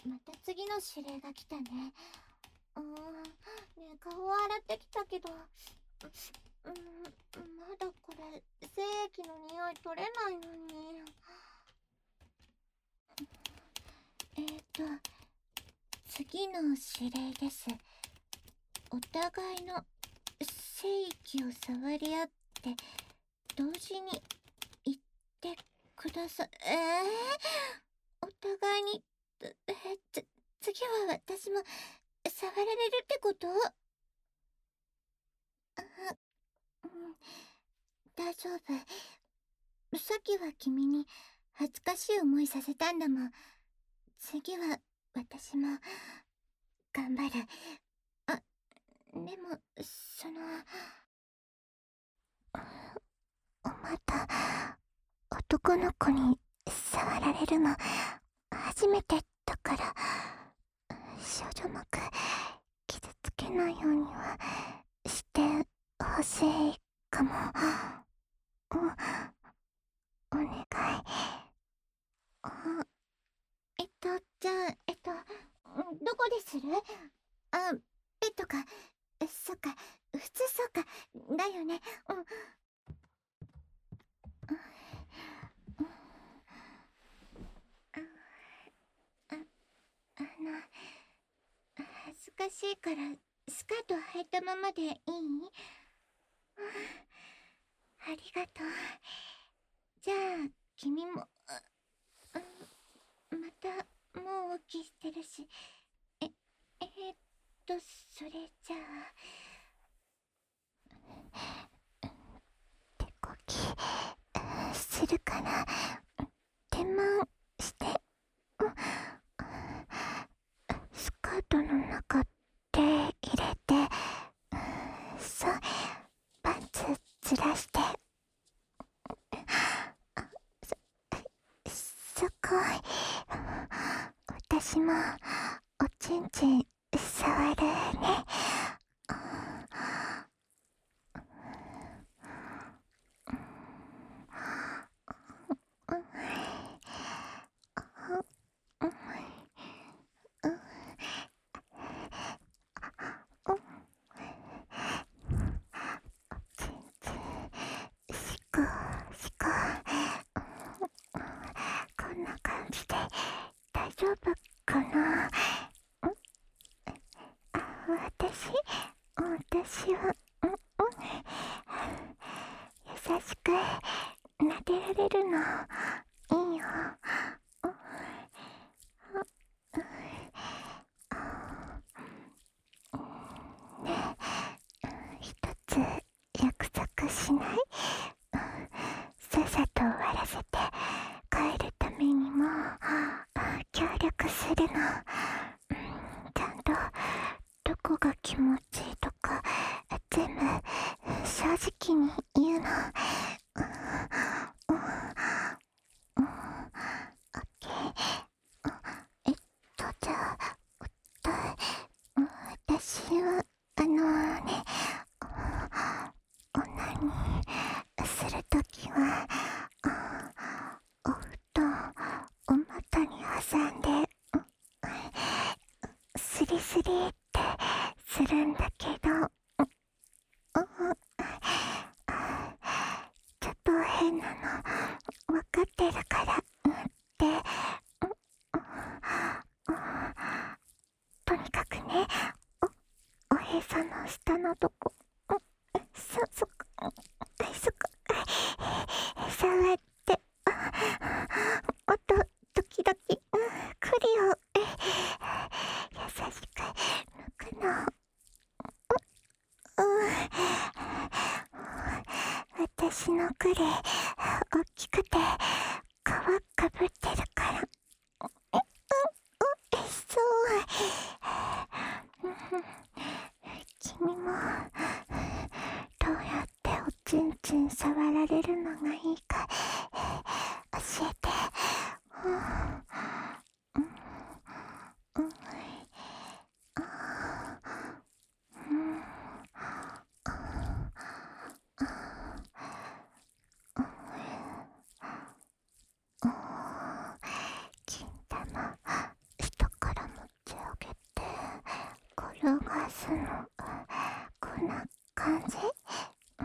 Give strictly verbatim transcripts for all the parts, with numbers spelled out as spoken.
また次の指令が来たね。うーん、ねえ、顔を洗ってきたけど、うーん、まだこれ、精液の匂い取れないのに。えーと、次の指令です。お互いの精液を触り合って、同時に言ってください。えー、お互いに、えー、つ、次は私も触られるってこと？あ、うん、大丈夫。さっきは君に恥ずかしい思いさせたんだもん。次は私も頑張る。あ、でも、その、また男の子に触られるの初めてだから、少女膜傷つけないようにはしてほしいかも。お、お願い。あ、えっと、じゃあ、えっと、どこでする？あ、ベッドか。そっか、普通そうか。だよね。うん。あ、あの、恥ずかしいからスカート履いたままでいい？ありがとう。じゃあ、君も、あ、あ、また、もう起きしてるし。え、えー、っと、それじゃあ、手こき、するから、手間して。スカートの中手入れて、そう、パンツずらして。すごい。私もおちんちん触るね。しこしこ、こんな感じで大丈夫かな？あ、私私は、うん、うん、優しく撫でられるのいいよ。ねえ、一つ約束しない？さっさと終わらせて帰るためにも協力するの。ちゃんとどこが気持ちいいとか全部正直に言うの。オッケー。えっとじゃあ、私はあのね、オナニーするときはお布団お股に挟んでスリスリってするんだけど、ちょっと変なの分かってるからってとにかくね、お、おへその下のとこ、そ、そこ、そこ、触って、あと、時々、クリを、優しく抜くの。私のクリ、大きくて、皮かぶってるから。え、うん、おいしそう。君も、どうやっておちんちん触られるのがいいか、教えて。 がすの。こんな感じ。うん、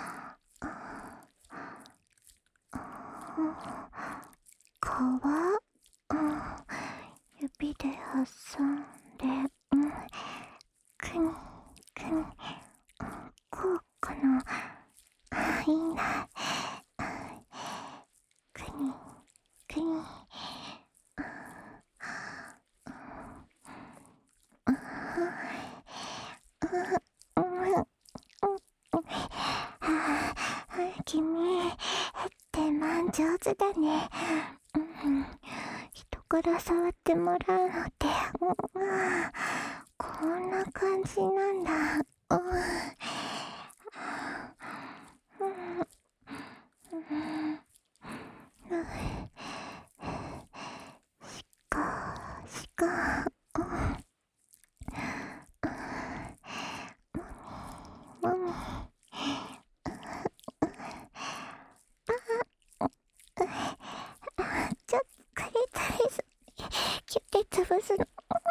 皮、うん、指で挟んで、うん、くにくに、こうかな。あ、いいな。くにくに、君ってまん上手だね。うん、人から触ってもらうのって、うん、こんな感じなんだ。うん、うん、しかしか、うん、もみ、ちょっとクリトリスキュッて潰すの。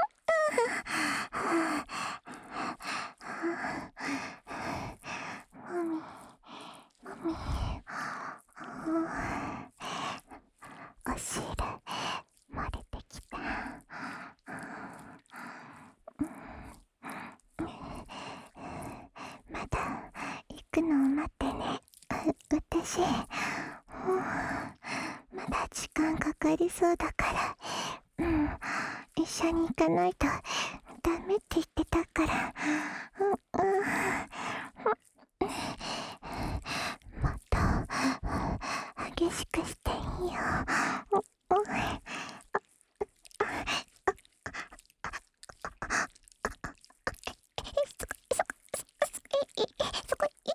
もみもみ、お汁漏れてきた。まだ行くのを待ってね。私、うん、まだ時間かかりそうだから、うん、一緒に行かないとダメって言ってたから、うん、うん、もっと激しくしていいよ。うん、そこに、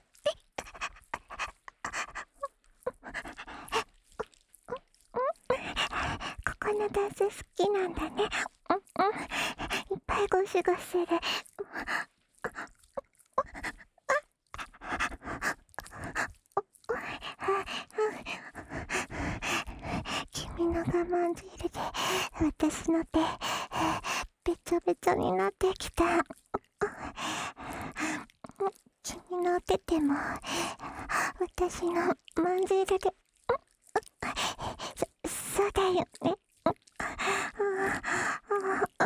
ここのダンス好きなんだね。うん、うん、いっぱいゴシゴシする。君の我慢汁で私の手べちょべちょになってきた。君の手でも私のまんじるで、そ、そうだよね。あの、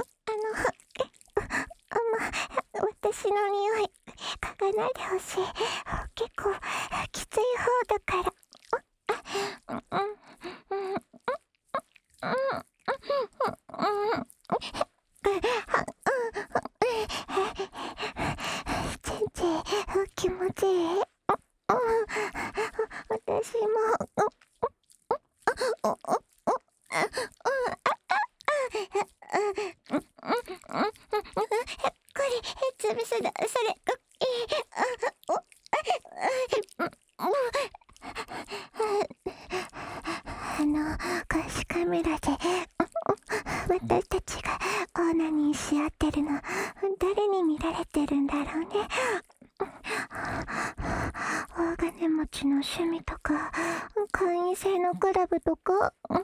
私の匂い嗅がないでほしい。結構きつい方だから。ちんちん気持ちいい。私も。これ潰すだ、それ。あの監視カメラで私たちがオーナニーし合ってるの誰に見られてるんだろうね。大金持ちの趣味とか会員制のクラブとか考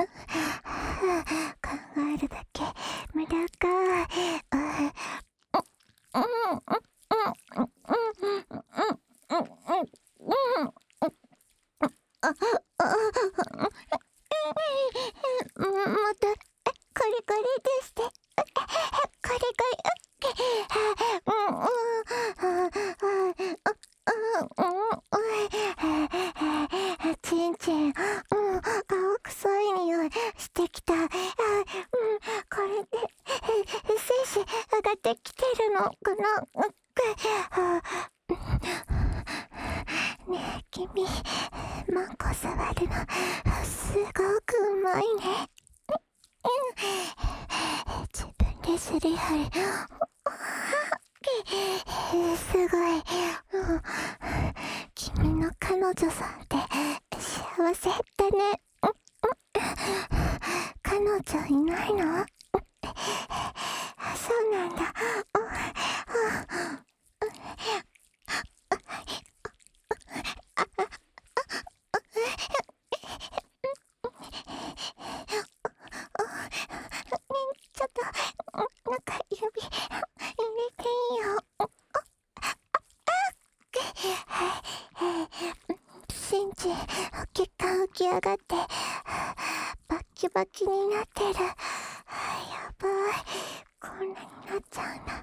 えるだけ無駄か。またコリコリですって。コリコリ、ちんちん、青臭い匂いしてきた。これで精子上がってきてるのかな。ねえ君、マンコ触るのすごくうまいね。自分ですりはる。すごい。君の彼女さんって幸せだね。彼女いないの？そうなんだ。ちょっと、なんか指上がってバッキバキになってる。やばい、こんなになっちゃうんだ。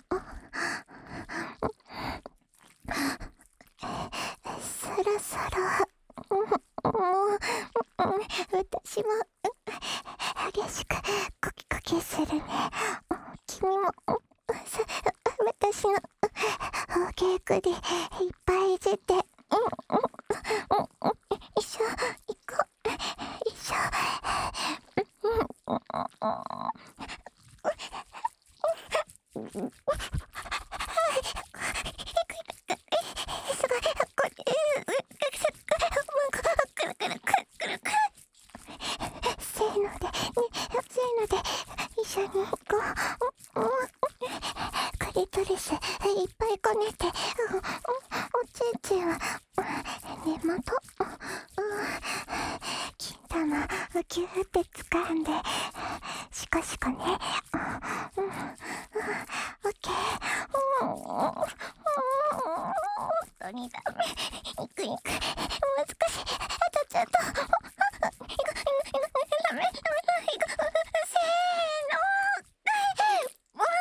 そろそろもう私も激しくコキコキするね。君もさ私のお稽古でいっぱいいじって、うんうんうん、一緒行こう、一緒。すごい、これ、くるくるくるくるくる。せーので、ね、せーので、一緒に行こう。クリトリス、いっぱいこねて、おちんちんは、根元、金玉、ギューって掴んで、シコシコね。オッケー。本当にダメ。いくいく。もう少し。あとちょっと。いく、いく、いく、ダメ、ダメ、いく。せーの。もう。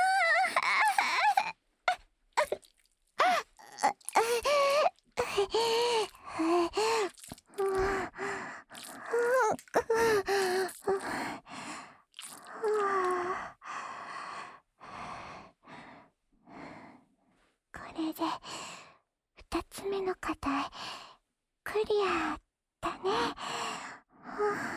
これで二つ目の課題クリアだね。